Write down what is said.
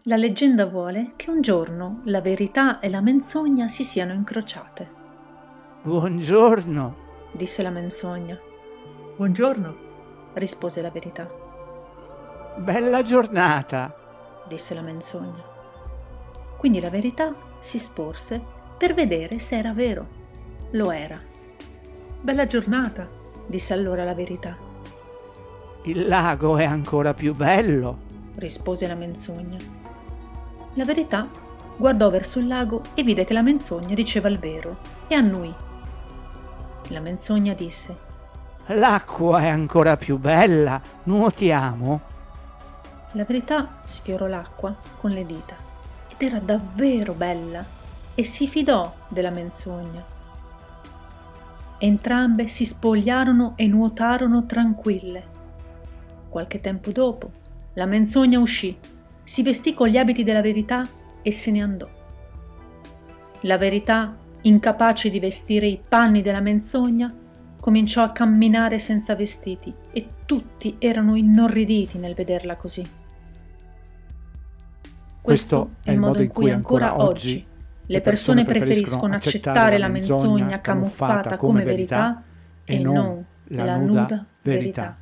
La leggenda vuole che un giorno la verità e la menzogna si siano incrociate. Buongiorno, disse la menzogna. Buongiorno. Rispose la verità. bella giornata. Disse la menzogna. Quindi la verità si sporse per vedere se era vero. Lo era. Bella giornata, disse allora la verità. Il lago è ancora più bello, rispose la menzogna. La verità guardò verso il lago e vide che la menzogna diceva il vero e annui. La menzogna disse: l'acqua è ancora più bella, nuotiamo? La verità sfiorò l'acqua con le dita ed era davvero bella e si fidò della menzogna. Entrambe si spogliarono e nuotarono tranquille. Qualche tempo dopo, la menzogna uscì, si vestì con gli abiti della verità e se ne andò. La verità, incapace di vestire i panni della menzogna, cominciò a camminare senza vestiti e tutti erano inorriditi nel vederla così. Questo è il modo in cui ancora oggi le persone preferiscono accettare la menzogna camuffata come verità e non la nuda verità.